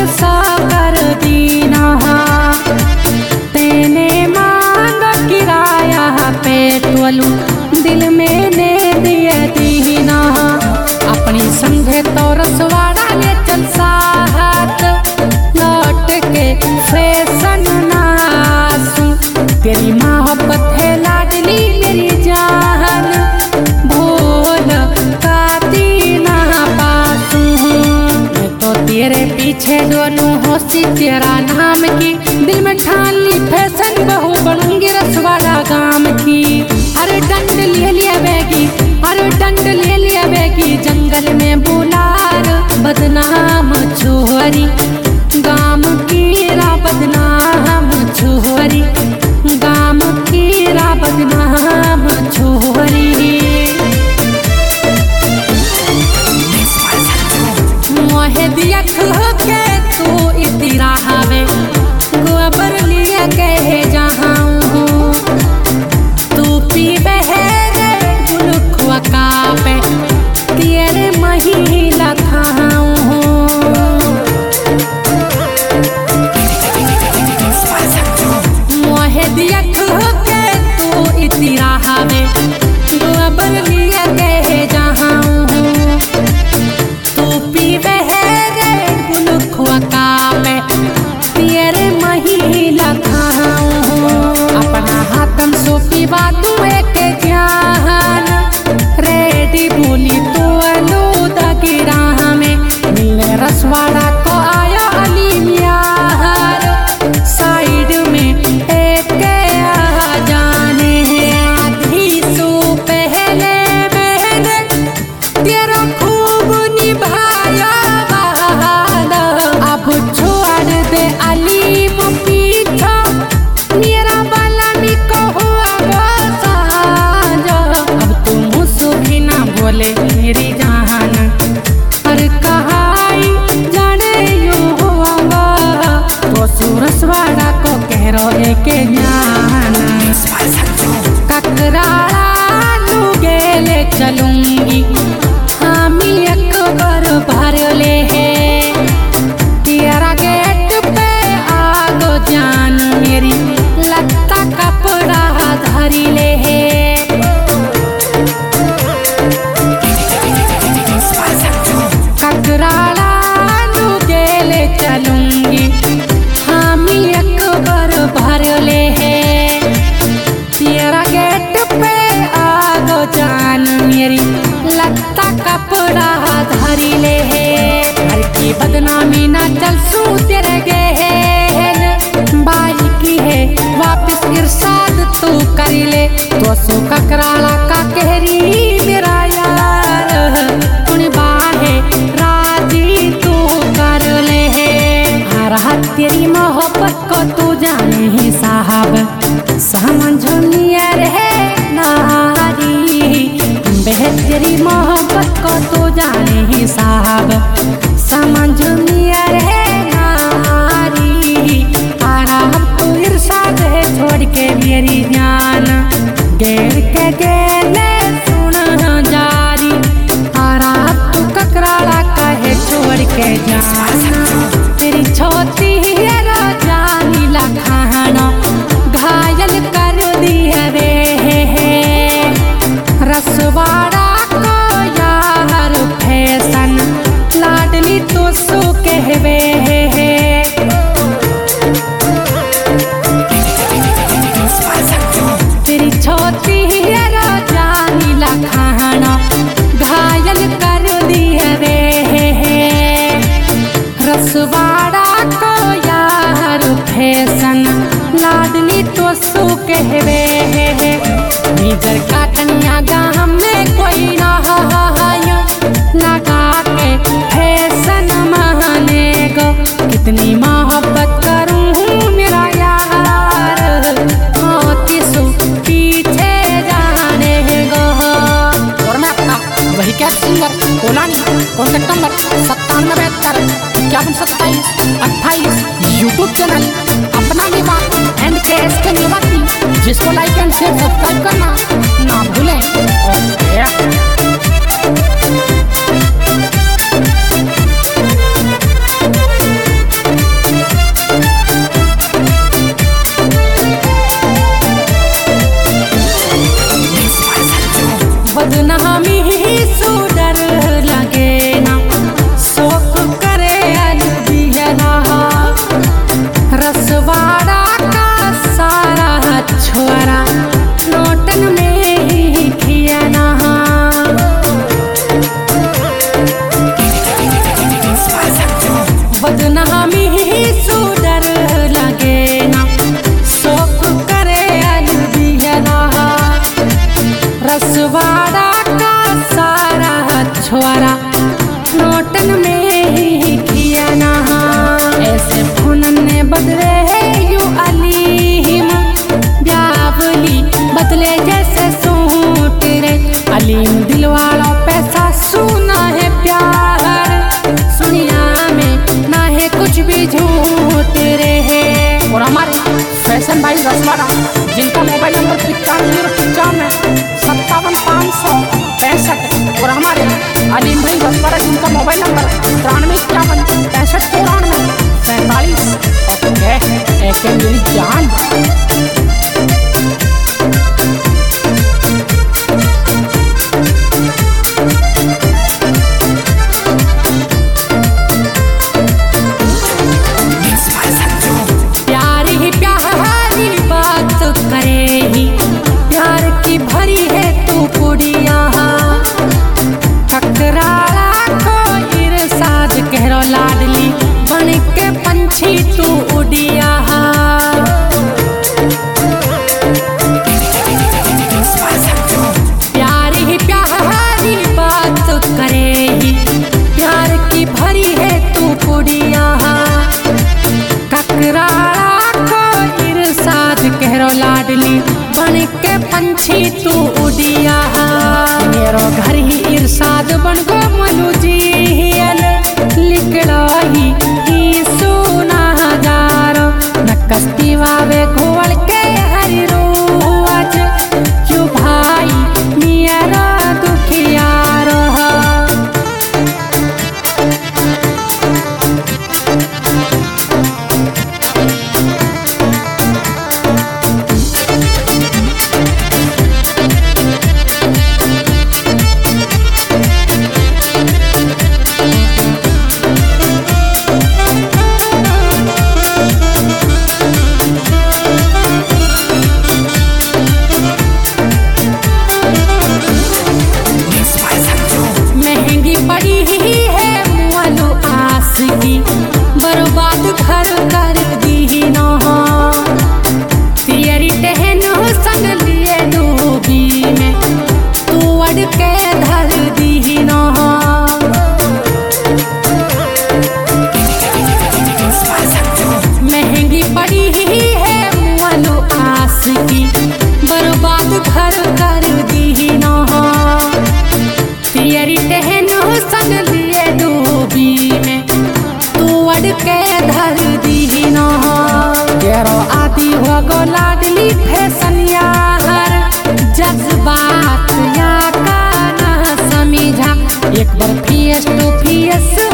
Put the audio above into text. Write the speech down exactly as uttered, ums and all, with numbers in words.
सा कर दीना, तेने मांग किराया पेट्रोल दिल में ने दिए दीना। अपनी संगे तो रसवाड़ा ले चल साथ, लौट के फैशन नासूं। तेरी मोहब्बत है लाडली मेरी जान, भूल काती ना पासूं। मैं तो तेरे पीछे दोनों होशी तेरा नाम की, दिल में ठान ली फैशन बहू बनूंगी रसवाड़ा गांव की। अरे डंड ले लिया बैगी, अरे डंड ले लिया बैगी, जंगल में बुलार बदनाम छोरी, गाम कीरा बदनाम छोरी, गाम कीरा बदनाम छोरी। मोहे दिया के तू इतरा हवे, गोबर लिए कहे जहाँ तू पी बहरे गुलखुआ कापे, तेरे महिला खाऊं। मोहे दिया के तू इतरा हवे, गोबर लिए कहे जहाँ तू पी बहरे गुलखुआ कापे, तेरे महिला खाऊं। अपना हाथम सोपी बातू एक ध्यान, रेडी बोली तो अलूदा गिरा में, मिलने रसवाड़ा को आया अली यार, साइड में एक आ जाने हैं। आधी सो पहले मैंने तेरा खूब निभाया वादा, अब छोड़ दे अली पीछा, मेरा बाला निको हुआ साजा। अब तुम सुखी ना बोले मेरी जान, पर कहाई जाने यूं होगा, तो सूरसवाड़ा को कह रहे के जान। ककराड़ा लू गेले चलूंगी, हामी अकबर भर ले है, तेरा गेट पे आगो जान मेरी, लगता कपड़ा धरी ले है। ककराड़ा लू गेले चलूंगी, हामी अकबर भर ले है, तेरा गेट पे आगो जान मेरी, लगता कपड़ा धरी ले है। घर की बदनामी ना चल सू तेरे गेल, बाई की है वापस इरशाद तू कर ले, तो सो ककराड़ा का कहरी मेरा यार, तुन बाहे राजी तू कर ले है। आ रहा तेरी मोहब्बत को तू जाने ही साहब, समझो नियर है नारी, बेहतरी मोहब्बत को तू जाने ही साहब, समझो नियर है नारी। आराम तू इरशाद है छोड़ के मेरी जान, गेर के गेले सुना जारी, आराम तू ककराड़ा कहे छोड़ के जाना। तेरी छोटी है राजानी लखाना, घायल कर दी है वे रसवाड़ा को यार फैशन, लाडली तो सो कहवे है। तेरी छोटी है राजानी लखाना, घायल कर दी है वे रसवाड़ा को यार फैशन, लाडली तो सो कहवे है। निजर का कन्या गाँव में कोई ना लगा के फैशन माने गो, कितनी मोहब्बत करूँ मेरा यार, मोती सो पीछे जाने गो। और मैं अपना वही क्या सिंगर कोलानी, कॉन्टेक्ट नंबर सत्तानवे बहत्तर इक्यावन सत्ताईस अट्ठाईस, यूट्यूब चैनल अपना निवास एंड के एस के निवासी, जिसको लाइक एंड शेयर सब्सक्राइब करना ना भूलें। ओके। ही सुडर लगे ना शौक करे अलविदा रसवाड़ा का सारा छोरा नोटन में ही किया ना ऐसे फुनन ने बदले यू अलीम ब्यावली बदले जैसे सूट रे अलीम दिलवाड़ा पैसा सुना है प्यार सुनिया में ना है कुछ भी झूठ रे है। और हमारे फैशन भाई रसवाड़ा जिनका मोबाइल नंबर पिचानवे जीरो पिचानवे सत्तावन पाँच सौ पैंसठ और हमारे अलीम भाई रसवाड़ा जिनका मोबाइल नंबर तिरानवे इक्यावन पैंसठ चौरानवे सैंतालीस और एक मेरी जान। लाडली बन के पंछी तू उड़िया प्यार ही प्यारी बात करेगी प्यार की भरी है तू कुड़िया ककराड़ा को इरसाद कहरो लाडली बन के पंछी तू उड़िया मेरो घर ही इरसाद बन गो मनु जी लिकड़ाही ही सोना हजारो नकस्ती वावे घोल के हरि रोज क्यों भाई मेरा दुखिया रहा। बर्बाद घर कर दी न तेरी टहन सन लिए डूबी में तू अड़ के धर दी न महंगी पड़ी है मुअलो आस की बर्बाद घर कर दी न तेरी टहन सन लिए डूबी में के धर दी न केरो आदि हो गो लाडली फैसनिया हर जज्बात या का ना समझा एक बार फेस टू फेस